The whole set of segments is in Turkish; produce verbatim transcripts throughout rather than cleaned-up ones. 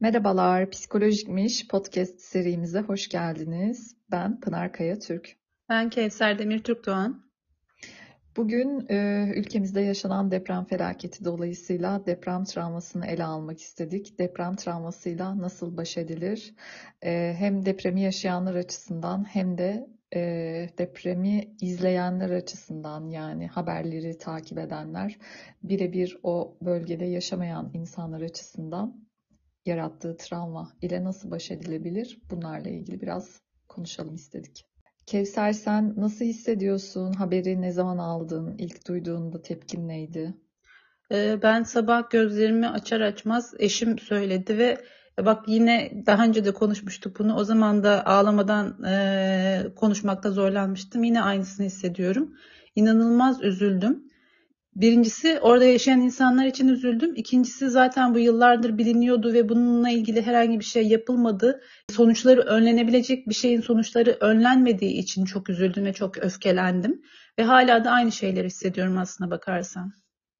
Merhabalar, Psikolojikmiş podcast serimize hoş geldiniz. Ben Pınar Kaya Türk. Ben Kevser Demir Türkdoğan. Bugün e, ülkemizde yaşanan deprem felaketi dolayısıyla deprem travmasını ele almak istedik. Deprem travmasıyla nasıl baş edilir? E, hem depremi yaşayanlar açısından hem de e, depremi izleyenler açısından, yani haberleri takip edenler, birebir o bölgede yaşamayan insanlar açısından yarattığı travma ile nasıl baş edilebilir? Bunlarla ilgili biraz konuşalım istedik. Kevser, sen nasıl hissediyorsun? Haberi ne zaman aldın? İlk duyduğunda tepkin neydi? Ee, Ben sabah gözlerimi açar açmaz eşim söyledi ve e, bak yine daha önce de konuşmuştuk bunu. O zaman da ağlamadan e, konuşmakta zorlanmıştım. Yine aynısını hissediyorum. İnanılmaz üzüldüm. Birincisi orada yaşayan insanlar için üzüldüm. İkincisi zaten bu yıllardır biliniyordu ve bununla ilgili herhangi bir şey yapılmadı. Sonuçları önlenebilecek bir şeyin sonuçları önlenmediği için çok üzüldüm ve çok öfkelendim. Ve hala da aynı şeyleri hissediyorum aslına bakarsan.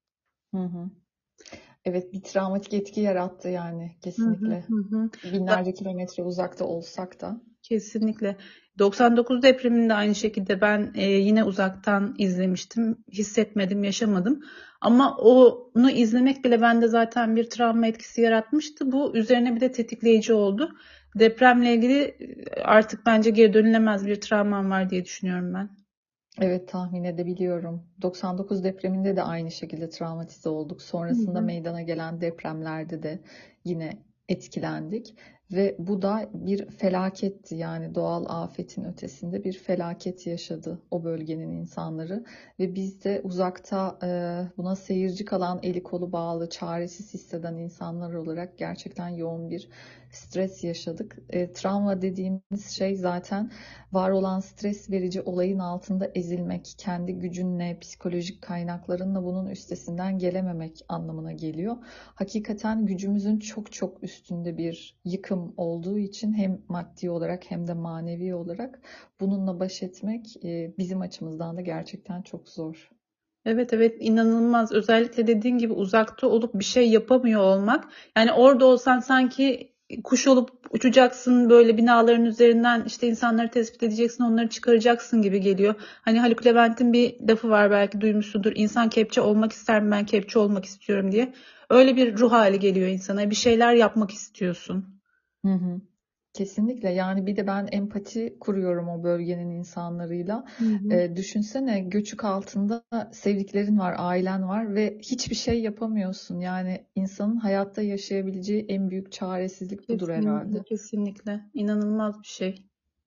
Hı hı. Evet, bir travmatik etki yarattı yani Hı hı kesinlikle. hı. Hı. Binlerce kilometre uzakta olsak da. Kesinlikle. doksan dokuz depreminde aynı şekilde ben e, yine uzaktan izlemiştim. Hissetmedim, yaşamadım. Ama onu izlemek bile bende zaten bir travma etkisi yaratmıştı. Bu üzerine bir de tetikleyici oldu. Depremle ilgili e, artık bence geri dönülemez bir travmam var diye düşünüyorum ben. Evet, tahmin edebiliyorum. doksan dokuz depreminde de aynı şekilde travmatize olduk. Hı Sonrasında hı. meydana gelen depremlerde de yine etkilendik. Ve bu da bir felaketti, yani doğal afetin ötesinde bir felaket yaşadı o bölgenin insanları. Ve biz de uzakta e, buna seyirci kalan, eli kolu bağlı, çaresiz hisseden insanlar olarak gerçekten yoğun bir stres yaşadık. E, travma dediğimiz şey zaten var olan stres verici olayın altında ezilmek, kendi gücünle, psikolojik kaynaklarınla bunun üstesinden gelememek anlamına geliyor. Hakikaten gücümüzün çok çok üstünde bir yıkım olduğu için hem maddi olarak hem de manevi olarak bununla baş etmek e, bizim açımızdan da gerçekten çok zor. Evet evet, inanılmaz. Özellikle dediğin gibi uzakta olup bir şey yapamıyor olmak. Yani orada olsan sanki kuş olup uçacaksın, böyle binaların üzerinden işte insanları tespit edeceksin, onları çıkaracaksın gibi geliyor. Hani Haluk Levent'in bir lafı var, belki duymuşsundur. İnsan kepçe olmak ister mi, ben kepçe olmak istiyorum diye. Öyle bir ruh hali geliyor insana. Bir şeyler yapmak istiyorsun. Hı hı. Kesinlikle, yani bir de ben empati kuruyorum o bölgenin insanlarıyla. Hı hı. E, düşünsene, göçük altında sevdiklerin var, ailen var ve hiçbir şey yapamıyorsun. Yani insanın hayatta yaşayabileceği en büyük çaresizlik budur Kesinlikle, herhalde. kesinlikle. İnanılmaz bir şey.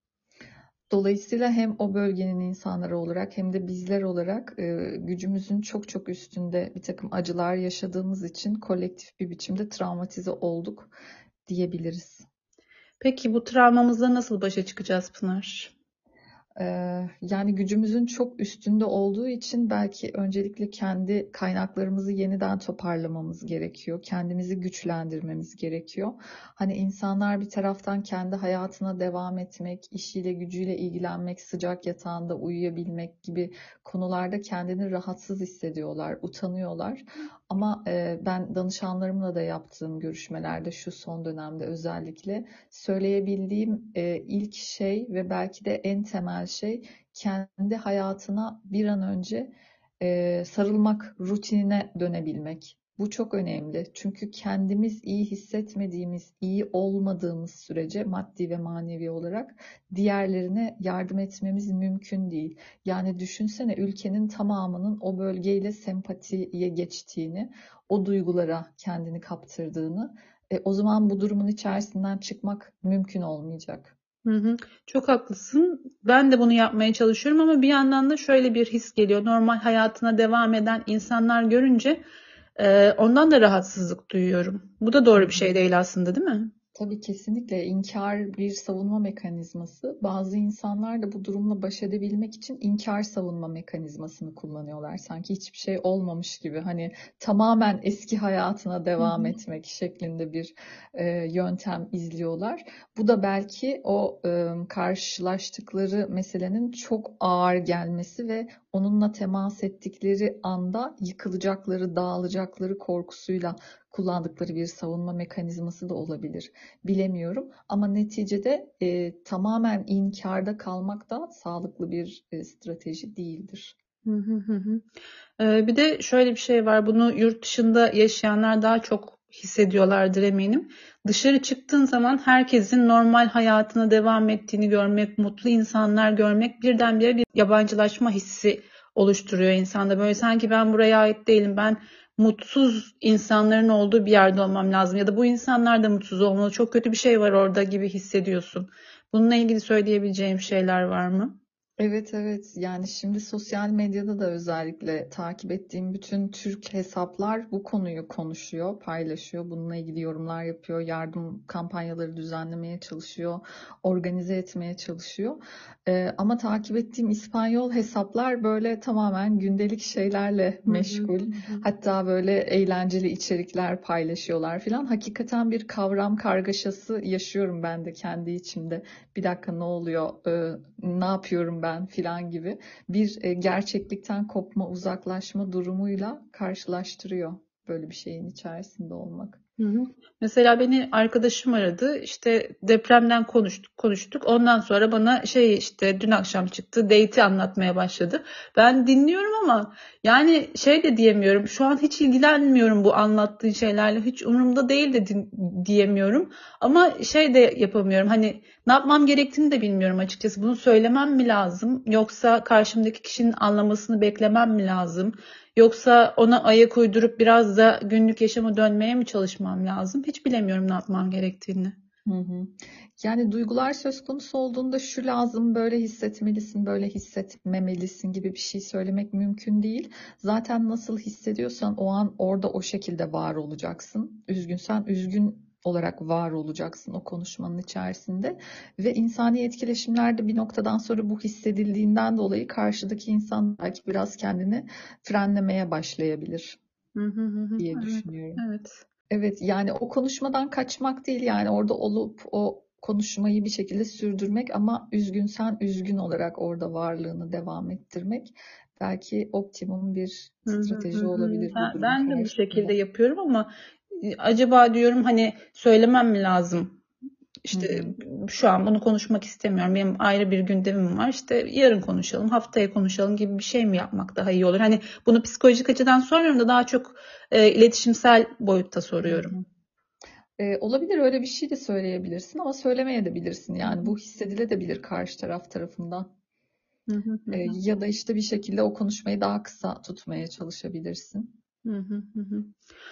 Dolayısıyla hem o bölgenin insanları olarak hem de bizler olarak e, gücümüzün çok çok üstünde bir takım acılar yaşadığımız için kolektif bir biçimde travmatize olduk diyebiliriz. Peki bu travmamızla nasıl başa çıkacağız Pınar? Ee, Yani gücümüzün çok üstünde olduğu için belki öncelikle kendi kaynaklarımızı yeniden toparlamamız gerekiyor. Kendimizi güçlendirmemiz gerekiyor. Hani insanlar bir taraftan kendi hayatına devam etmek, işiyle gücüyle ilgilenmek, sıcak yatağında uyuyabilmek gibi konularda kendini rahatsız hissediyorlar, utanıyorlar. Ama e, ben danışanlarımla da yaptığım görüşmelerde şu son dönemde özellikle söyleyebildiğim e, ilk şey ve belki de en temel şey, kendi hayatına bir an önce e, sarılmak, rutinine dönebilmek. Bu çok önemli. Çünkü kendimiz iyi hissetmediğimiz, iyi olmadığımız sürece maddi ve manevi olarak diğerlerine yardım etmemiz mümkün değil. Yani düşünsene, ülkenin tamamının o bölgeyle sempatiye geçtiğini, o duygulara kendini kaptırdığını. E, o zaman bu durumun içerisinden çıkmak mümkün olmayacak. Hı hı. Çok haklısın. Ben de bunu yapmaya çalışıyorum ama bir yandan da şöyle bir his geliyor. Normal hayatına devam eden insanlar görünce e, ondan da rahatsızlık duyuyorum. Bu da Hı doğru bir hı. şey değil aslında, değil mi? Tabii, kesinlikle inkar bir savunma mekanizması. Bazı insanlar da bu durumla baş edebilmek için inkar savunma mekanizmasını kullanıyorlar. Sanki hiçbir şey olmamış gibi, hani tamamen eski hayatına Hı devam hı. etmek şeklinde bir e, yöntem izliyorlar. Bu da belki o e, karşılaştıkları meselenin çok ağır gelmesi ve onunla temas ettikleri anda yıkılacakları, dağılacakları korkusuyla kullandıkları bir savunma mekanizması da olabilir. Bilemiyorum ama neticede e, tamamen inkarda kalmak da sağlıklı bir e, strateji değildir. Hı hı hı hı. Ee, bir de şöyle bir şey var. Bunu yurt dışında yaşayanlar daha çok hissediyorlardır eminim. Dışarı çıktığın zaman herkesin normal hayatına devam ettiğini görmek, mutlu insanlar görmek birdenbire bir yabancılaşma hissi oluşturuyor insanda. Böyle sanki ben buraya ait değilim. Ben mutsuz insanların olduğu bir yerde olmam lazım. Ya da bu insanlar da mutsuz olmalı. Çok kötü bir şey var orada gibi hissediyorsun. Bununla ilgili söyleyebileceğim şeyler var mı? Evet, evet, yani şimdi sosyal medyada da özellikle takip ettiğim bütün Türk hesaplar bu konuyu konuşuyor, paylaşıyor. Bununla ilgili yorumlar yapıyor, yardım kampanyaları düzenlemeye çalışıyor, organize etmeye çalışıyor. Ee, ama takip ettiğim İspanyol hesaplar böyle tamamen gündelik şeylerle Hı hı, meşgul. hı hı. Hatta böyle eğlenceli içerikler paylaşıyorlar filan. Hakikaten bir kavram kargaşası yaşıyorum ben de kendi içimde. Bir dakika, ne oluyor, Ee, ne yapıyorum ben filan gibi bir e, gerçeklikten kopma, uzaklaşma durumuyla karşılaştırıyor böyle bir şeyin içerisinde olmak. Hı hı. Mesela beni arkadaşım aradı. İşte depremden konuştuk, konuştuk. Ondan sonra bana şey işte dün akşam çıktı, date'i anlatmaya başladı. Ben dinliyorum ama yani şey de diyemiyorum. Şu an hiç ilgilenmiyorum bu anlattığın şeylerle. Hiç umurumda değil de din- diyemiyorum. Ama şey de yapamıyorum. Hani ne yapmam gerektiğini de bilmiyorum açıkçası. Bunu söylemem mi lazım? Yoksa karşımdaki kişinin anlamasını beklemem mi lazım? Yoksa ona ayak uydurup biraz da günlük yaşama dönmeye mi çalışmam lazım? Hiç bilemiyorum ne yapmam gerektiğini. Hı hı. Yani duygular söz konusu olduğunda şu lazım, böyle hissetmelisin, böyle hissetmemelisin gibi bir şey söylemek mümkün değil. Zaten nasıl hissediyorsan o an orada o şekilde var olacaksın. Üzgünsen üzgün olarak var olacaksın o konuşmanın içerisinde. Ve insani etkileşimlerde bir noktadan sonra bu hissedildiğinden dolayı karşıdaki insan belki biraz kendini frenlemeye başlayabilir Hı hı hı hı. diye Evet, düşünüyorum. evet. Evet, yani o konuşmadan kaçmak değil, yani orada olup o konuşmayı bir şekilde sürdürmek ama üzgünsen üzgün olarak orada varlığını devam ettirmek belki optimum bir Hı hı hı strateji hı. olabilir bu Ben, durum ben de bu şekilde karşısında. yapıyorum ama e, acaba diyorum hani söylemem mi lazım? Hı İşte hı. şu an bunu konuşmak istemiyorum. Benim ayrı bir gündemim var. İşte yarın konuşalım, haftaya konuşalım gibi bir şey mi yapmak daha iyi olur? Hani bunu psikolojik açıdan sormuyorum da daha çok e, iletişimsel boyutta Hı soruyorum. hı. Ee, olabilir, öyle bir şey de söyleyebilirsin ama söylemeye de bilirsin, Hı yani hı, bu hissedilebilir karşı taraf tarafından. hı hı, hı Ee, hı, ya da işte bir şekilde o konuşmayı daha kısa tutmaya çalışabilirsin. hı hı, hı hı.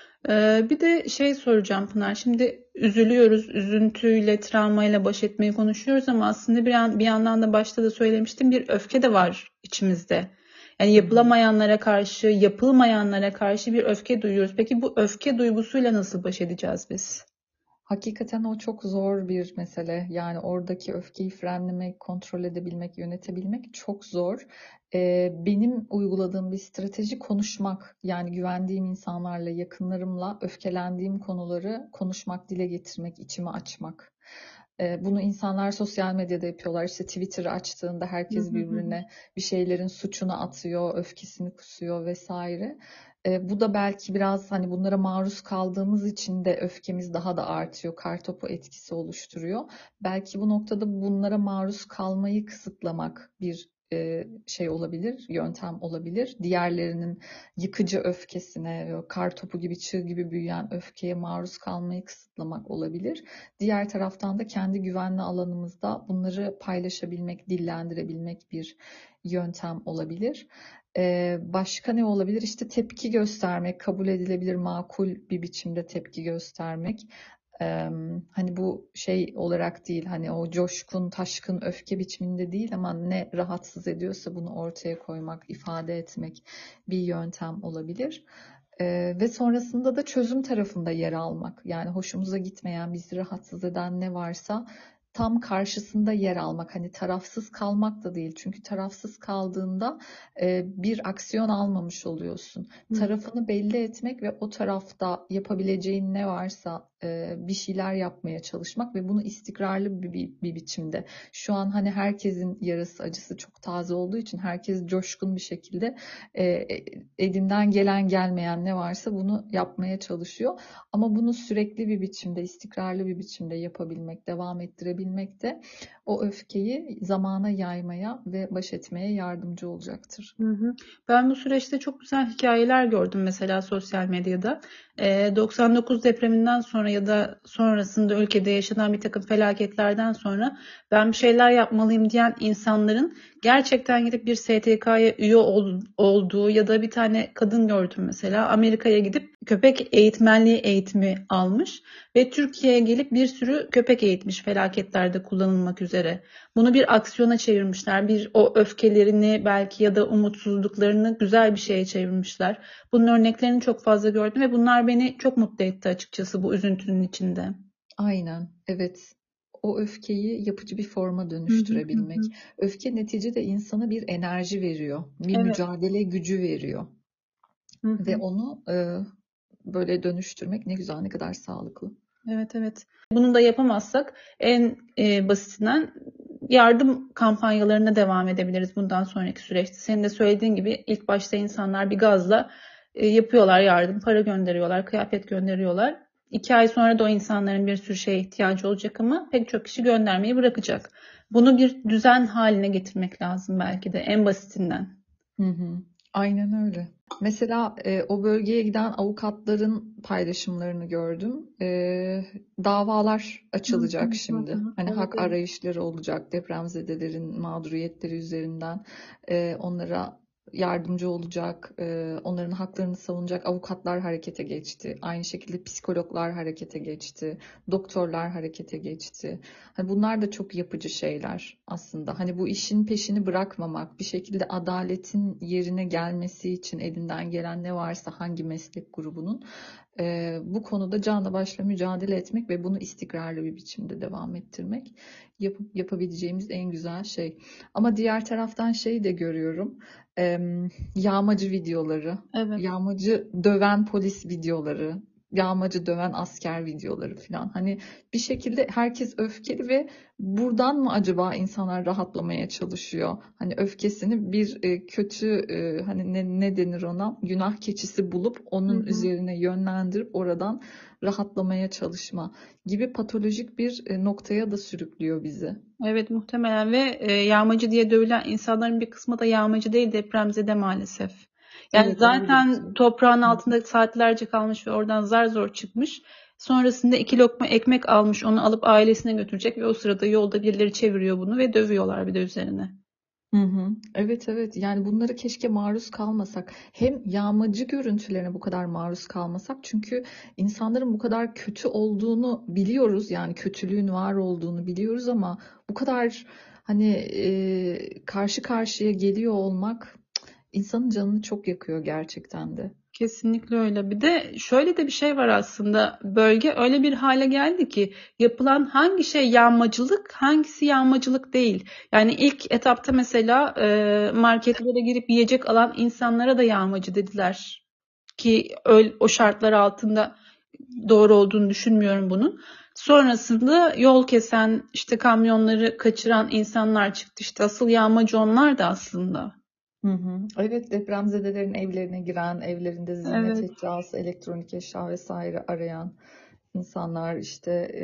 Ee, bir de şey soracağım Pınar. Şimdi üzülüyoruz, üzüntüyle, travmayla baş etmeyi konuşuyoruz ama aslında bir, an, bir yandan da başta da söylemiştim bir öfke de var içimizde. Yani Hı hı. yapılamayanlara karşı, yapılmayanlara karşı bir öfke duyuyoruz. Peki bu öfke duygusuyla nasıl baş edeceğiz biz? Hakikaten o çok zor bir mesele. Yani oradaki öfkeyi frenlemek, kontrol edebilmek, yönetebilmek çok zor. Ee, benim uyguladığım bir strateji konuşmak. Yani güvendiğim insanlarla, yakınlarımla öfkelendiğim konuları konuşmak, dile getirmek, içimi açmak. Ee, bunu insanlar sosyal medyada yapıyorlar. İşte Twitter açtığında Hı herkes hı hı hı. birbirine bir şeylerin suçunu atıyor, öfkesini kusuyor vesaire. E, bu da belki biraz hani bunlara maruz kaldığımız için de öfkemiz daha da artıyor. Kartopu etkisi oluşturuyor. Belki bu noktada bunlara maruz kalmayı kısıtlamak bir e, şey olabilir, yöntem olabilir. Diğerlerinin yıkıcı öfkesine, kartopu gibi, çığ gibi büyüyen öfkeye maruz kalmayı kısıtlamak olabilir. Diğer taraftan da kendi güvenli alanımızda bunları paylaşabilmek, dillendirebilmek bir yöntem olabilir. Ee, başka ne olabilir? İşte tepki göstermek, kabul edilebilir, makul bir biçimde tepki göstermek. Ee, Hani bu şey olarak değil, hani o coşkun, taşkın öfke biçiminde değil ama ne rahatsız ediyorsa bunu ortaya koymak, ifade etmek bir yöntem olabilir. Ee, ve sonrasında da çözüm tarafında yer almak. Yani hoşumuza gitmeyen, bizi rahatsız eden ne varsa tam karşısında yer almak. Hani tarafsız kalmak da değil. Çünkü tarafsız kaldığında e, bir aksiyon almamış oluyorsun. Hı Tarafını belli etmek ve o tarafta yapabileceğin ne varsa e, bir şeyler yapmaya çalışmak ve bunu istikrarlı bir, bir, bir biçimde. Şu an hani herkesin yarası acısı çok taze olduğu için herkes coşkun bir şekilde e, e, elinden gelen gelmeyen ne varsa bunu yapmaya çalışıyor. Ama bunu sürekli bir biçimde, istikrarlı bir biçimde yapabilmek, devam ettirebilmek de o öfkeyi zamana yaymaya ve baş etmeye yardımcı olacaktır. Hı hı. Ben bu süreçte çok güzel hikayeler gördüm mesela sosyal medyada. Ee, doksan dokuz depreminden sonra ya da sonrasında ülkede yaşanan bir takım felaketlerden sonra ben bir şeyler yapmalıyım diyen insanların gerçekten gidip bir S T K'ya üye ol- olduğu ya da bir tane kadın gördüm mesela Amerika'ya gidip köpek eğitmenliği eğitimi almış ve Türkiye'ye gelip bir sürü köpek eğitmiş felaketlerde kullanılmak üzere. Bunu bir aksiyona çevirmişler. Bir o öfkelerini belki ya da umutsuzluklarını güzel bir şeye çevirmişler. Bunun örneklerini çok fazla gördüm ve bunlar beni çok mutlu etti açıkçası bu üzüntünün içinde. Aynen, evet. O öfkeyi yapıcı bir forma Hı hı hı. dönüştürebilmek. Hı. Öfke neticede insana bir enerji veriyor, bir Evet. mücadele gücü veriyor Hı ve hı. onu e, böyle dönüştürmek ne güzel, ne kadar sağlıklı. Evet, evet. Bunu da yapamazsak en e, basitinden yardım kampanyalarına devam edebiliriz bundan sonraki süreçte. Senin de söylediğin gibi ilk başta insanlar bir gazla e, yapıyorlar yardım, para gönderiyorlar, kıyafet gönderiyorlar. İki ay sonra da o insanların bir sürü şeye ihtiyacı olacak ama pek çok kişi göndermeyi bırakacak. Bunu bir düzen haline getirmek lazım belki de en basitinden. Hı hı. Aynen öyle. Mesela e, o bölgeye giden avukatların paylaşımlarını gördüm. E, davalar Hı açılacak hı hı şimdi. hı. Hani Evet, hak evet. arayışları olacak depremzedelerin mağduriyetleri üzerinden e, onlara yardımcı olacak, e, onların haklarını savunacak avukatlar harekete geçti. Aynı şekilde psikologlar harekete geçti, doktorlar harekete geçti. Hani bunlar da çok yapıcı şeyler aslında. Hani bu işin peşini bırakmamak, bir şekilde adaletin yerine gelmesi için elinden gelen ne varsa hangi meslek grubunun e, bu konuda canla başla mücadele etmek ve bunu istikrarlı bir biçimde devam ettirmek yapıp yapabileceğimiz en güzel şey. Ama diğer taraftan şeyi de görüyorum. E, Yağmacı videoları, Evet. yağmacı döven polis videoları, yağmacı döven asker videoları falan. Hani bir şekilde herkes öfkeli ve buradan mı acaba insanlar rahatlamaya çalışıyor? Hani öfkesini bir e, kötü e, hani ne, ne denir ona? Günah keçisi bulup Hı onun hı. üzerine yönlendirip oradan rahatlamaya çalışma gibi patolojik bir e, noktaya da sürüklüyor bizi. Evet, muhtemelen ve e, yağmacı diye dövülen insanların bir kısmı da yağmacı değil depremzede maalesef. Yani Evet, öyle de bir zaten şey. toprağın Hı. altında saatlerce kalmış ve oradan zar zor çıkmış. Sonrasında iki lokma ekmek almış onu alıp ailesine götürecek ve o sırada yolda birileri çeviriyor bunu ve dövüyorlar bir de üzerine. Hı hı. Evet, evet, yani bunlara keşke maruz kalmasak, hem yağmacı görüntülerine bu kadar maruz kalmasak, çünkü insanların bu kadar kötü olduğunu biliyoruz, yani kötülüğün var olduğunu biliyoruz ama bu kadar hani e, karşı karşıya geliyor olmak insanın canını çok yakıyor gerçekten de. Kesinlikle öyle. Bir de şöyle de bir şey var aslında. Bölge öyle bir hale geldi ki yapılan hangi şey yağmacılık, hangisi yağmacılık değil. Yani ilk etapta mesela e, marketlere girip yiyecek alan insanlara da yağmacı dediler. Ki öyle, o şartlar altında doğru olduğunu düşünmüyorum bunun. Sonrasında yol kesen, işte kamyonları kaçıran insanlar çıktı. İşte asıl yağmacı onlar da aslında. Hı hı. Evet, depremzedelerin evlerine giren, evlerinde ziynet Evet. eşyası, elektronik eşya vesaire arayan insanlar, işte e,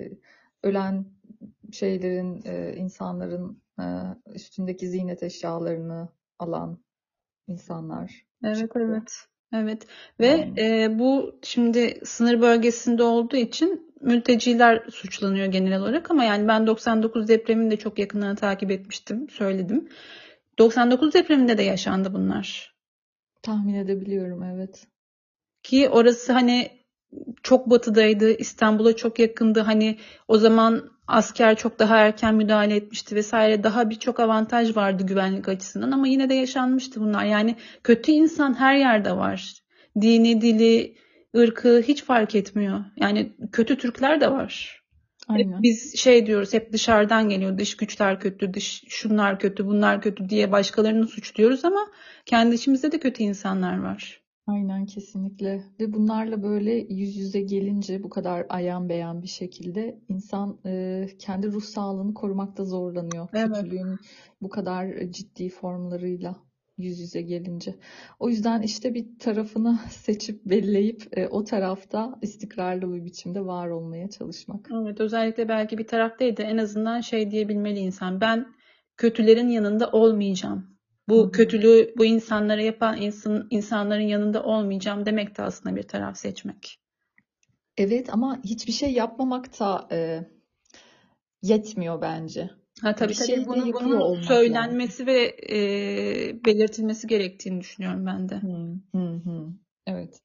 ölen şeylerin, e, insanların e, üstündeki ziynet eşyalarını alan insanlar Evet, çıktı. evet. Evet. Ve Yani. e, bu şimdi sınır bölgesinde olduğu için mülteciler suçlanıyor genel olarak ama yani ben doksan dokuz depremini de çok yakından takip etmiştim, söyledim. doksan dokuz depreminde de yaşandı bunlar. Tahmin edebiliyorum, evet. Ki orası hani çok batıdaydı, İstanbul'a çok yakındı. Hani o zaman asker çok daha erken müdahale etmişti vesaire. Daha birçok avantaj vardı güvenlik açısından ama yine de yaşanmıştı bunlar. Yani kötü insan her yerde var. Dini, dili, ırkı hiç fark etmiyor. Yani kötü Türkler de var. Hep Aynen. biz şey diyoruz, hep dışarıdan geliyor. Dış güçler kötü, dış şunlar kötü, bunlar kötü diye başkalarını suçluyoruz ama kendi içimizde de kötü insanlar var. Aynen kesinlikle. Ve bunlarla böyle yüz yüze gelince bu kadar ayan beyan bir şekilde insan e, kendi ruh sağlığını korumakta zorlanıyor. Evet. Kötülüğün bu kadar ciddi formlarıyla yüz yüze gelince. O yüzden işte bir tarafını seçip belleyip e, o tarafta istikrarlı bir biçimde var olmaya çalışmak. Evet, özellikle belki bir taraf değil de en azından şey diyebilmeli insan. Ben kötülerin yanında olmayacağım. Hı Bu hı. kötülüğü bu insanlara yapan insan, insanların yanında olmayacağım demek de aslında bir taraf seçmek. Evet ama hiçbir şey yapmamak da e, yetmiyor bence. Ha, tabii Bir tabii şey de bunun yapıyor bunun olmak lazım. söylenmesi ve e, belirtilmesi gerektiğini düşünüyorum ben de. Hı hı hı. Evet.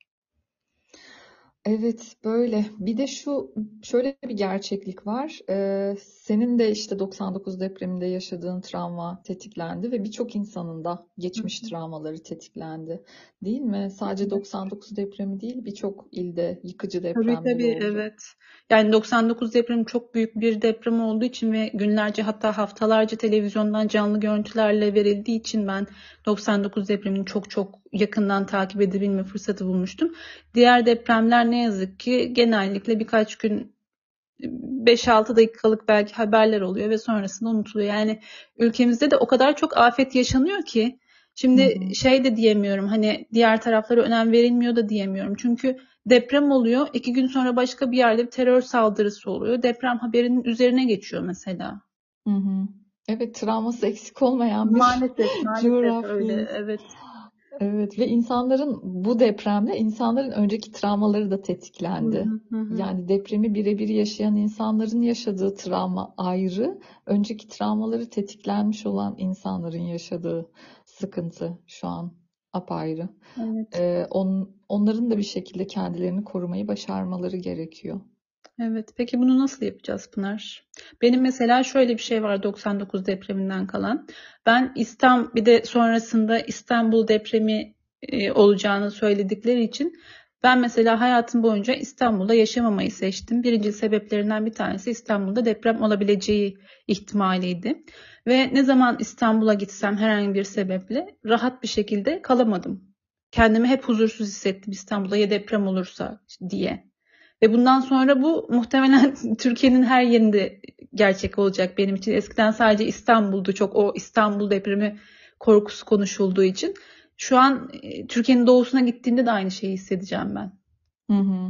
Evet böyle. Bir de şu şöyle bir gerçeklik var. Ee, senin de işte doksan dokuz depreminde yaşadığın travma tetiklendi ve birçok insanın da Hı geçmiş hı. travmaları tetiklendi. Değil mi? Sadece doksan dokuz depremi değil, birçok ilde yıkıcı Tabii depremler tabii oldu. evet. Yani doksan dokuz depremi çok büyük bir deprem olduğu için ve günlerce hatta haftalarca televizyondan canlı görüntülerle verildiği için ben doksan dokuz depremini çok çok yakından takip edebilme fırsatı bulmuştum. Diğer depremler ne yazık ki genellikle birkaç gün beş altı dakikalık belki haberler oluyor ve sonrasında unutuluyor. Yani ülkemizde de o kadar çok afet yaşanıyor ki Hı şimdi hı. şey de diyemiyorum, hani diğer taraflara önem verilmiyor da diyemiyorum. Çünkü deprem oluyor, iki gün sonra başka bir yerde bir terör saldırısı oluyor. Deprem haberinin üzerine geçiyor mesela. Hı hı. Evet, travması eksik olmayan bir Maalesef, maalesef öyle. coğrafyayız. Evet. Evet ve insanların bu depremle insanların önceki travmaları da Hı tetiklendi. hı hı hı. Yani depremi birebir yaşayan insanların yaşadığı travma ayrı, önceki travmaları tetiklenmiş olan insanların yaşadığı sıkıntı şu an apayrı. Evet. Ee, on, onların da bir şekilde kendilerini korumayı başarmaları gerekiyor. Evet. Peki bunu nasıl yapacağız Pınar? Benim mesela şöyle bir şey var doksan dokuz depreminden kalan. Ben İstanbul, bir de sonrasında İstanbul depremi e, olacağını söyledikleri için ben mesela hayatım boyunca İstanbul'da yaşamamayı seçtim. Birinci sebeplerinden bir tanesi İstanbul'da deprem olabileceği ihtimaliydi. Ve ne zaman İstanbul'a gitsem herhangi bir sebeple rahat bir şekilde kalamadım. Kendimi hep huzursuz hissettim İstanbul'da ya deprem olursa diye. Ve bundan sonra bu muhtemelen Türkiye'nin her yerinde gerçek olacak benim için. Eskiden sadece İstanbul'du, çok o İstanbul depremi korkusu konuşulduğu için. Şu an e, Türkiye'nin doğusuna gittiğinde de aynı şeyi hissedeceğim ben. Hı hı.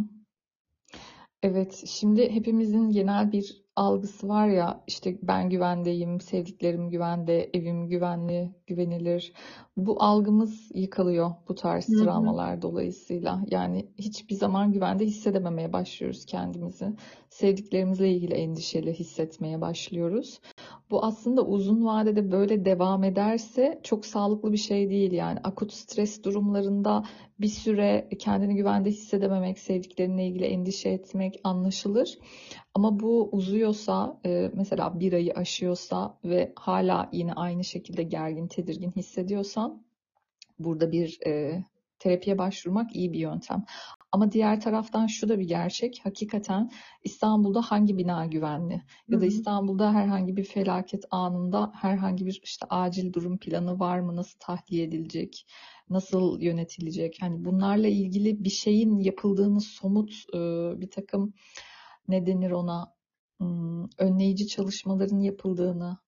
Evet, şimdi hepimizin genel bir algısı var ya, işte ben güvendeyim, sevdiklerim güvende, evim güvenli, güvenilir. Bu algımız yıkılıyor bu tarz Hı hı. travmalar dolayısıyla. Yani hiçbir zaman güvende hissedememeye başlıyoruz kendimizi. Sevdiklerimizle ilgili endişeli hissetmeye başlıyoruz. Bu aslında uzun vadede böyle devam ederse çok sağlıklı bir şey değil yani. Akut stres durumlarında bir süre kendini güvende hissedememek, sevdiklerinle ilgili endişe etmek anlaşılır. Ama bu uzuyorsa, e, mesela bir ayı aşıyorsa ve hala yine aynı şekilde gergin, tedirgin hissediyorsan burada bir e, terapiye başvurmak iyi bir yöntem. Ama diğer taraftan şu da bir gerçek. Hakikaten İstanbul'da hangi bina güvenli? Hı Ya da hı. İstanbul'da herhangi bir felaket anında herhangi bir işte acil durum planı var mı? Nasıl tahliye edilecek? Nasıl yönetilecek? Hani bunlarla ilgili bir şeyin yapıldığını somut e, bir takım ne denir ona Hmm, önleyici çalışmaların yapıldığını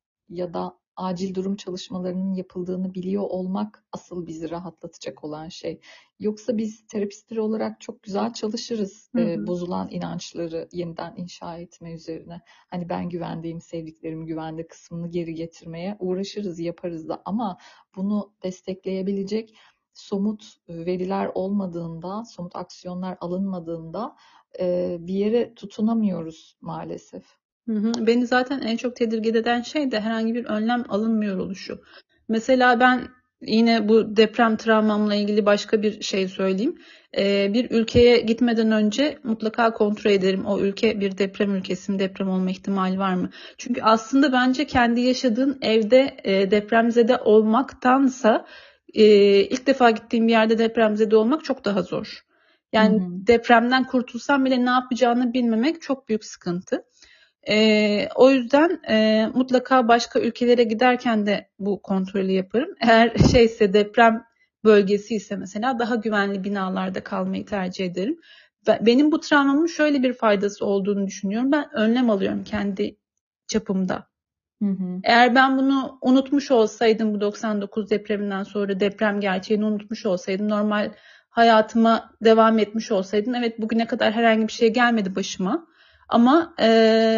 ya da acil durum çalışmalarının yapıldığını biliyor olmak asıl bizi rahatlatacak olan şey. Yoksa biz terapistler olarak çok güzel çalışırız Hı e, hı. bozulan inançları yeniden inşa etme üzerine. Hani ben güvendeyim, sevdiklerim güvende kısmını geri getirmeye uğraşırız, yaparız da ama bunu destekleyebilecek somut veriler olmadığında, somut aksiyonlar alınmadığında e, bir yere tutunamıyoruz maalesef. Hı hı. Beni zaten en çok tedirgin eden şey de herhangi bir önlem alınmıyor oluşu. Mesela ben yine bu deprem travmamla ilgili başka bir şey söyleyeyim. Ee, bir ülkeye gitmeden önce mutlaka kontrol ederim. O ülke bir deprem ülkesi mi, deprem olma ihtimali var mı? Çünkü aslında bence kendi yaşadığın evde e, depremzede olmaktansa e, ilk defa gittiğim bir yerde depremzede olmak çok daha zor. Hı Yani hı. depremden kurtulsam bile ne yapacağını bilmemek çok büyük sıkıntı. Ee, o yüzden e, mutlaka başka ülkelere giderken de bu kontrolü yaparım. Eğer şeyse deprem bölgesi ise mesela daha güvenli binalarda kalmayı tercih ederim. Benim bu travmamın şöyle bir faydası olduğunu düşünüyorum. Ben önlem alıyorum kendi çapımda. Hı hı. Eğer ben bunu unutmuş olsaydım, bu doksan dokuz depreminden sonra deprem gerçeğini unutmuş olsaydım, normal hayatıma devam etmiş olsaydım, evet bugüne kadar herhangi bir şey gelmedi başıma. Ama e,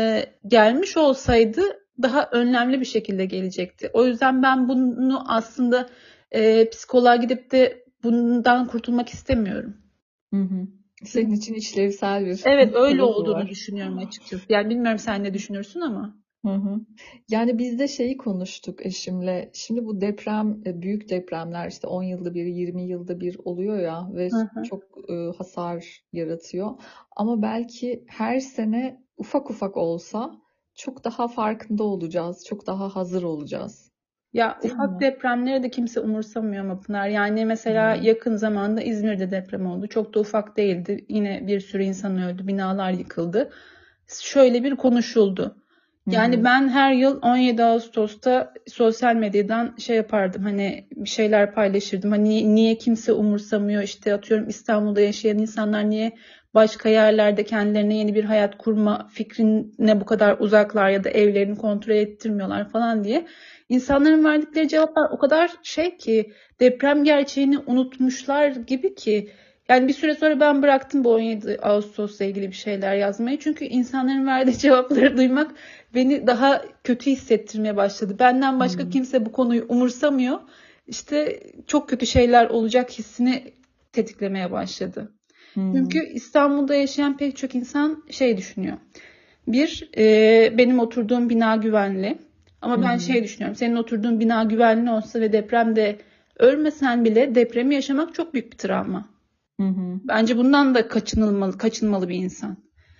gelmiş olsaydı daha önlemli bir şekilde gelecekti. O yüzden ben bunu aslında e, psikoloğa gidip de bundan kurtulmak istemiyorum. Hı hı. Senin için işlevsel bir Evet, öyle tarafı olduğunu var. düşünüyorum açıkçası. Yani bilmiyorum sen ne düşünürsün ama. Hı hı. Yani biz de şeyi konuştuk eşimle. Şimdi bu deprem, e, büyük depremler işte on yılda bir, yirmi yılda bir oluyor ya ve Hı hı. çok e, hasar yaratıyor. Ama belki her sene ufak ufak olsa çok daha farkında olacağız, çok daha hazır olacağız. Ya Değil ufak mi? depremleri de kimse umursamıyor ama Pınar. Yani mesela Hmm. yakın zamanda İzmir'de deprem oldu. Çok da ufak değildi. Yine bir sürü insan öldü, binalar yıkıldı. Şöyle bir konuşuldu. Hı Yani hı. ben her yıl on yedi Ağustos'ta sosyal medyadan şey yapardım. Hani bir şeyler paylaşırdım. Hani niye kimse umursamıyor? İşte atıyorum İstanbul'da yaşayan insanlar niye başka yerlerde kendilerine yeni bir hayat kurma fikrine bu kadar uzaklar ya da evlerini kontrol ettirmiyorlar falan diye. İnsanların verdikleri cevaplar o kadar şey ki, deprem gerçeğini unutmuşlar gibi ki. Yani bir süre sonra ben bıraktım bu on yedi Ağustos'la ilgili bir şeyler yazmayı. Çünkü insanların verdiği cevapları duymak beni daha kötü hissettirmeye başladı. Benden başka Hmm. kimse bu konuyu umursamıyor. İşte çok kötü şeyler olacak hissini tetiklemeye başladı. Hmm. Çünkü İstanbul'da yaşayan pek çok insan şey düşünüyor. Bir, e, benim oturduğum bina güvenli. Hı Ama ben hı. şey düşünüyorum. Senin oturduğun bina güvenli olsa ve depremde ölmesen bile depremi yaşamak çok büyük bir travma. Hı hı. Bence bundan da kaçınılmalı, kaçınmalı bir insan.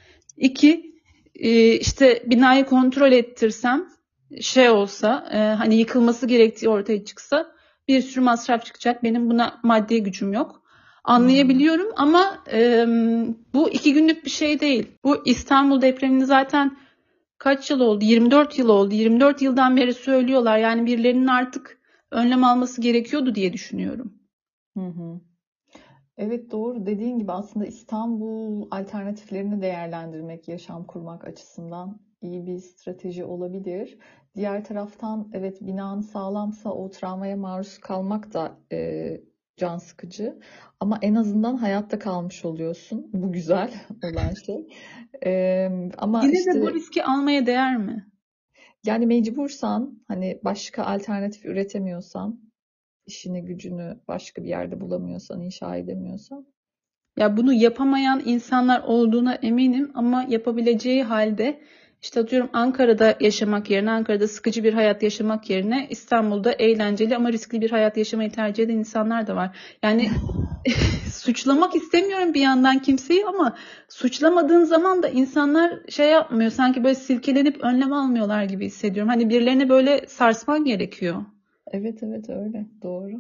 İki, e, işte binayı kontrol ettirsem, şey olsa, e, hani yıkılması gerektiği ortaya çıksa bir sürü masraf çıkacak. Benim buna maddi gücüm yok. Hı hı. Anlayabiliyorum ama e, bu iki günlük bir şey değil. Bu İstanbul depremini zaten kaç yıl oldu? yirmi dört yıl oldu. yirmi dört yıldan beri söylüyorlar. Yani birilerinin artık önlem alması gerekiyordu diye düşünüyorum. Hı hı. Evet, doğru dediğin gibi aslında İstanbul alternatiflerini değerlendirmek yaşam kurmak açısından iyi bir strateji olabilir. Diğer taraftan evet binan sağlamsa o travmaya maruz kalmak da e, can sıkıcı. Ama en azından hayatta kalmış oluyorsun. Bu güzel olan şey. E, ama Yine de bu işte riski almaya değer mi? yani mecbursan hani başka alternatif üretemiyorsan işini gücünü başka bir yerde bulamıyorsan inşa edemiyorsan. Ya bunu yapamayan insanlar olduğuna eminim ama yapabileceği halde işte atıyorum Ankara'da yaşamak yerine, Ankara'da sıkıcı bir hayat yaşamak yerine İstanbul'da eğlenceli ama riskli bir hayat yaşamayı tercih eden insanlar da var. Yani suçlamak istemiyorum bir yandan kimseyi ama suçlamadığın zaman da insanlar şey yapmıyor. Sanki böyle silkelenip önlem almıyorlar gibi hissediyorum. Hani birilerine böyle sarsman gerekiyor. Evet, evet, öyle doğru.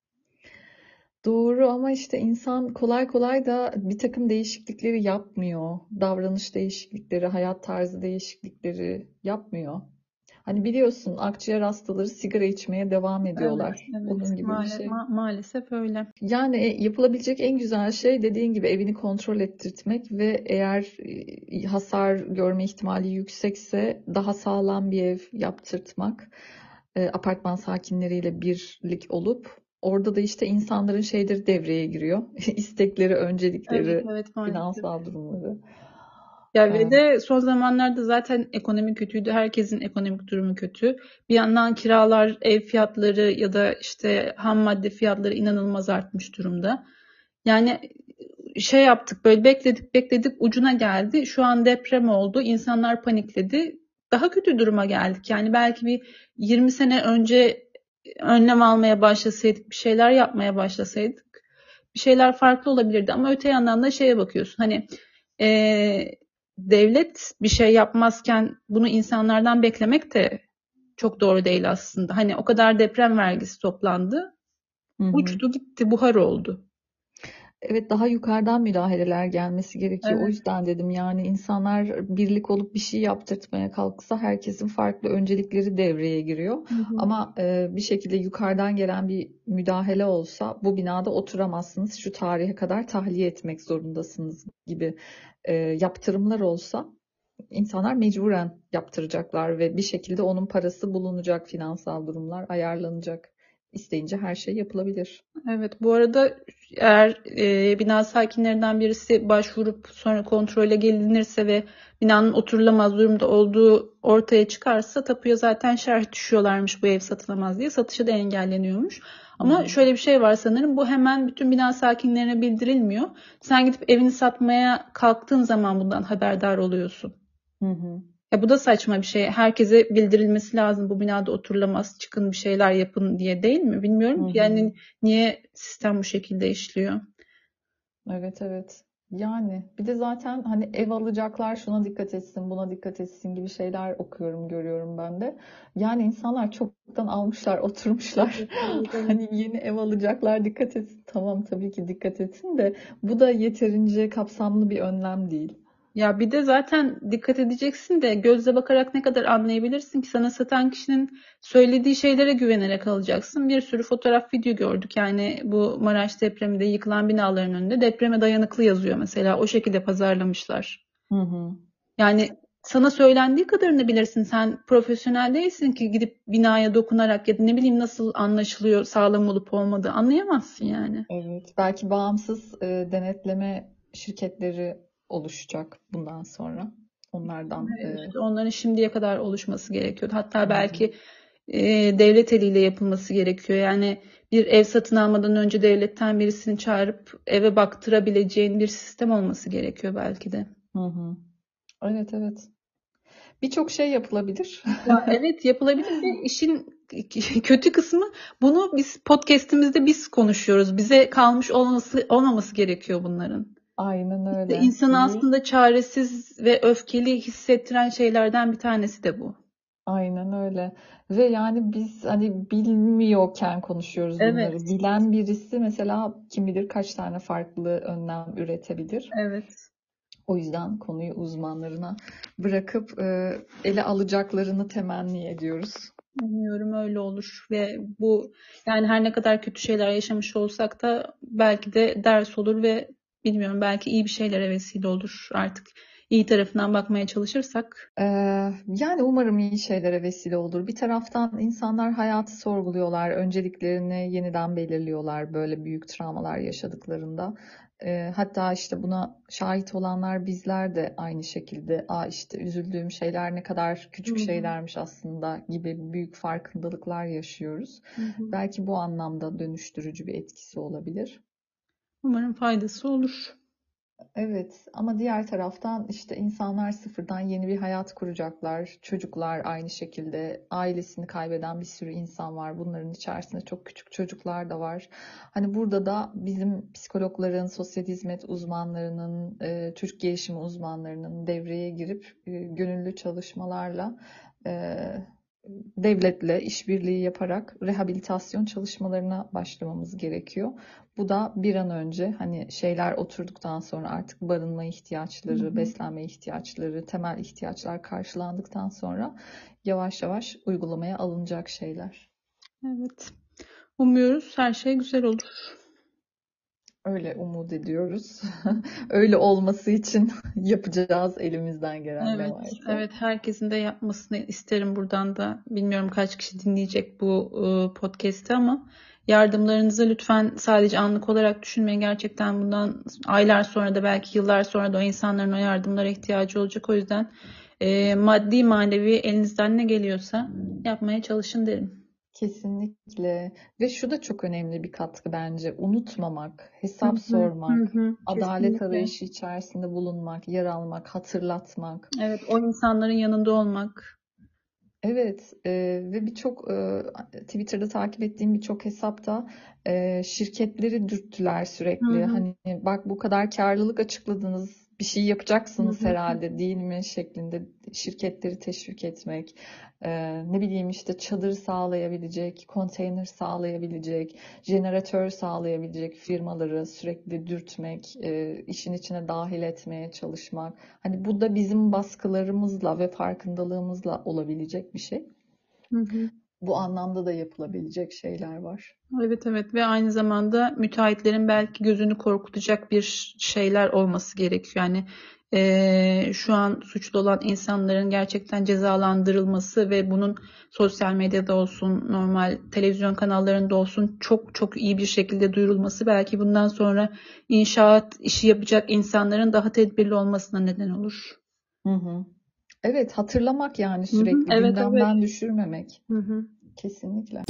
Doğru ama işte insan kolay kolay da bir takım değişiklikleri yapmıyor. Davranış değişiklikleri, hayat tarzı değişiklikleri yapmıyor. Hani biliyorsun akciğer hastaları sigara içmeye devam Evet, ediyorlar. evet. Onun gibi bir Maal şey. ma- maalesef öyle. Yani e, yapılabilecek en güzel şey dediğin gibi evini kontrol ettirtmek ve eğer e, hasar görme ihtimali yüksekse daha sağlam bir ev yaptırtmak. E, apartman sakinleriyle birlik olup orada da işte insanların şeyleri devreye giriyor. İstekleri, Evet, öncelikleri, evet maalesef. finansal durumları. Ya E, ve de son zamanlarda zaten ekonomi kötüydü. Herkesin ekonomik durumu kötü. Bir yandan kiralar, ev fiyatları ya da işte ham madde fiyatları inanılmaz artmış durumda. Yani şey yaptık böyle bekledik bekledik ucuna geldi. Şu an deprem oldu. İnsanlar panikledi. Daha kötü duruma geldik. Yani belki bir yirmi sene önce önlem almaya başlasaydık, bir şeyler yapmaya başlasaydık bir şeyler farklı olabilirdi. Ama öte yandan da şeye bakıyorsun. Hani e, devlet bir şey yapmazken bunu insanlardan beklemek de çok doğru değil aslında. Hani o kadar deprem vergisi toplandı. hı hı. Uçtu gitti, buhar oldu. Evet, daha yukarıdan müdahaleler gelmesi gerekiyor. O Evet. yüzden dedim yani insanlar birlik olup bir şey yaptırtmaya kalksa herkesin farklı öncelikleri devreye giriyor. Hı hı. Ama e, bir şekilde yukarıdan gelen bir müdahale olsa bu binada oturamazsınız, şu tarihe kadar tahliye etmek zorundasınız gibi e, yaptırımlar olsa insanlar mecburen yaptıracaklar ve bir şekilde onun parası bulunacak, finansal durumlar ayarlanacak. İsteyince her şey yapılabilir. Evet, bu arada eğer e, bina sakinlerinden birisi başvurup sonra kontrole gelinirse ve binanın oturulamaz durumda olduğu ortaya çıkarsa tapuya zaten şerh düşüyorlarmış bu ev satılamaz diye. Satışı da engelleniyormuş. Hı Ama hı. şöyle bir şey var sanırım, bu hemen bütün bina sakinlerine bildirilmiyor. Sen gidip evini satmaya kalktığın zaman bundan haberdar oluyorsun. Hı hı. Ya bu da saçma bir şey. Herkese bildirilmesi lazım. Bu binada oturulamaz, çıkın bir şeyler yapın diye, değil mi? Hı Bilmiyorum ki. hı. Yani niye sistem bu şekilde işliyor? Evet, evet. Yani bir de zaten hani ev alacaklar şuna dikkat etsin, buna dikkat etsin gibi şeyler okuyorum, görüyorum ben de. Yani insanlar çoktan almışlar, oturmuşlar. Evet, evet, evet. Hani yeni ev alacaklar dikkat etsin. Tamam, tabii ki dikkat etsin de bu da yeterince kapsamlı bir önlem değil. Ya bir de zaten dikkat edeceksin de gözle bakarak ne kadar anlayabilirsin ki, sana satan kişinin söylediği şeylere güvenerek alacaksın. Bir sürü fotoğraf, video gördük. Yani bu Maraş depreminde yıkılan binaların önünde depreme dayanıklı yazıyor mesela. O şekilde pazarlamışlar. Hı hı. Yani sana söylendiği kadarını bilirsin. Sen profesyonel değilsin ki gidip binaya dokunarak ya da ne bileyim nasıl anlaşılıyor, sağlam olup olmadığı anlayamazsın yani. Evet. Belki bağımsız e, denetleme şirketleri oluşacak bundan sonra. Onlardan Evet, e, işte onların şimdiye kadar oluşması gerekiyordu. hı Hatta hı. belki e, devlet eliyle yapılması gerekiyor. Yani bir ev satın almadan önce devletten birisini çağırıp eve baktırabileceğin bir sistem olması gerekiyor belki de. Hı hı. Evet, evet. Birçok şey yapılabilir. Ya evet, yapılabilir ve işin kötü kısmı, bunu biz podcast'imizde biz konuşuyoruz. Bize kalmış olması olmaması gerekiyor bunların. Aynen İşte öyle. insanı Ve aslında çaresiz ve öfkeli hissettiren şeylerden bir tanesi de bu. aynen öyle. Ve yani biz hani bilmiyorken konuşuyoruz bunları. Evet, Bilen birisi mesela kim bilir kaç tane farklı önlem üretebilir. evet. O yüzden konuyu uzmanlarına bırakıp e, ele alacaklarını temenni ediyoruz. Umuyorum öyle olur ve bu, yani her ne kadar kötü şeyler yaşamış olsak da belki de ders olur ve bilmiyorum, belki iyi bir şeylere vesile olur. Artık iyi tarafından bakmaya çalışırsak. Ee, yani umarım iyi şeylere vesile olur. Bir taraftan insanlar hayatı sorguluyorlar, önceliklerini yeniden belirliyorlar böyle büyük travmalar yaşadıklarında. Ee, hatta işte buna şahit olanlar bizler de aynı şekilde, aa işte üzüldüğüm şeyler ne kadar Hı küçük hı. şeylermiş aslında gibi büyük farkındalıklar yaşıyoruz. Hı hı. Belki bu anlamda dönüştürücü bir etkisi olabilir. Umarım faydası olur. Evet, ama diğer taraftan işte insanlar sıfırdan yeni bir hayat kuracaklar. Çocuklar aynı şekilde ailesini kaybeden bir sürü insan var. Bunların içerisinde çok küçük çocuklar da var. Hani burada da bizim psikologların, sosyal hizmet uzmanlarının, e, çocuk gelişimi uzmanlarının devreye girip e, gönüllü çalışmalarla e, devletle işbirliği yaparak rehabilitasyon çalışmalarına başlamamız gerekiyor. Bu da bir an önce hani şeyler oturduktan sonra artık barınma Hı ihtiyaçları, hı. beslenme ihtiyaçları, temel ihtiyaçlar karşılandıktan sonra yavaş yavaş uygulamaya alınacak şeyler. Evet. Umuyoruz her şey güzel olur. Öyle umut ediyoruz. Öyle olması için yapacağız elimizden gelen ne Evet, varsa. evet, herkesin de yapmasını isterim buradan da. Bilmiyorum kaç kişi dinleyecek bu e, podcast'i, ama yardımlarınızı lütfen sadece anlık olarak düşünmeyin. Gerçekten bundan aylar sonra da belki yıllar sonra da o insanların o yardımlara ihtiyacı olacak. O yüzden e, maddi manevi elinizden ne geliyorsa yapmaya çalışın derim. Kesinlikle. Ve şu da çok önemli bir katkı bence. Unutmamak, Hı hesap hı, hı sormak, hı, adalet kesinlikle. arayışı içerisinde bulunmak, yer almak, hatırlatmak. Evet, o insanların yanında olmak. Evet, e, ve birçok e, Twitter'da takip ettiğim birçok hesapta e, şirketleri dürttüler Hı sürekli. hı, Hani bak bu kadar karlılık açıkladınız, bir şey Hı yapacaksınız hı. herhalde değil mi şeklinde şirketleri teşvik etmek, e, ne bileyim işte çadır sağlayabilecek, konteyner sağlayabilecek, jeneratör sağlayabilecek firmaları sürekli dürtmek, e, işin içine dahil etmeye çalışmak. Hani bu da bizim baskılarımızla ve farkındalığımızla olabilecek bir şey. Hı hı. Bu anlamda da yapılabilecek şeyler var. Evet, evet, ve aynı zamanda müteahhitlerin belki gözünü korkutacak bir şeyler olması gerekiyor. Yani eee, şu an suçlu olan insanların gerçekten cezalandırılması ve bunun sosyal medyada olsun, normal televizyon kanallarında olsun çok çok iyi bir şekilde duyurulması belki bundan sonra inşaat işi yapacak insanların daha tedbirli olmasına neden olur. Hı hı. Evet, hatırlamak yani Hı hı, sürekli evet, evet. gündemden düşürmemek. Hı hı. Kesinlikle.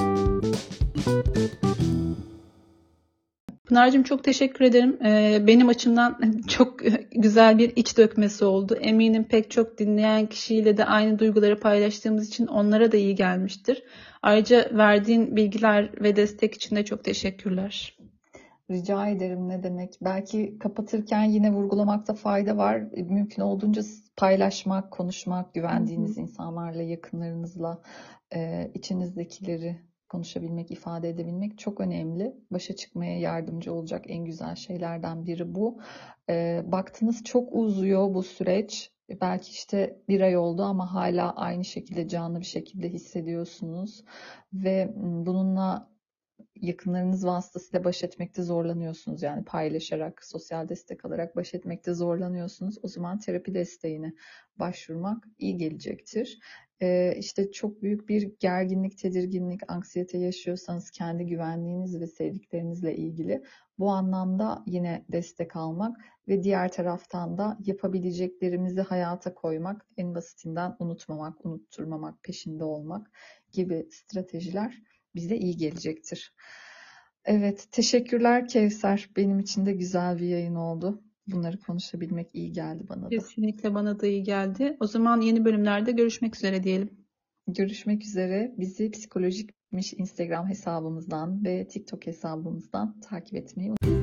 Pınar'cığım çok teşekkür ederim. Ee, benim açımdan çok güzel bir iç dökmesi oldu. Eminim pek çok dinleyen kişiyle de aynı duyguları paylaştığımız için onlara da iyi gelmiştir. Ayrıca verdiğin bilgiler ve destek için de çok teşekkürler. Rica ederim ne demek. Belki kapatırken yine vurgulamakta fayda var. Mümkün olduğunca paylaşmak, konuşmak, Hı hı. güvendiğiniz insanlarla, yakınlarınızla, e, içinizdekileri konuşabilmek, ifade edebilmek çok önemli. Başa çıkmaya yardımcı olacak en güzel şeylerden biri bu. E, baktınız çok uzuyor bu süreç. Belki işte bir ay oldu ama hala aynı şekilde canlı bir şekilde hissediyorsunuz ve bununla yakınlarınız vasıtasıyla baş etmekte zorlanıyorsunuz. Yani paylaşarak, sosyal destek alarak baş etmekte zorlanıyorsunuz. O zaman terapi desteğine başvurmak iyi gelecektir. Ee, işte çok büyük bir gerginlik, tedirginlik, anksiyete yaşıyorsanız kendi güvenliğiniz ve sevdiklerinizle ilgili bu anlamda yine destek almak ve diğer taraftan da yapabileceklerimizi hayata koymak, en basitinden unutmamak, unutturmamak, peşinde olmak gibi stratejiler bize iyi gelecektir. Evet, teşekkürler Kevser. Benim için de güzel bir yayın oldu. Bunları konuşabilmek iyi geldi bana da. Kesinlikle bana da iyi geldi. O zaman yeni bölümlerde görüşmek üzere diyelim. Görüşmek üzere. Bizi Psikolojikmiş Instagram hesabımızdan ve TikTok hesabımızdan takip etmeyi unutmayın.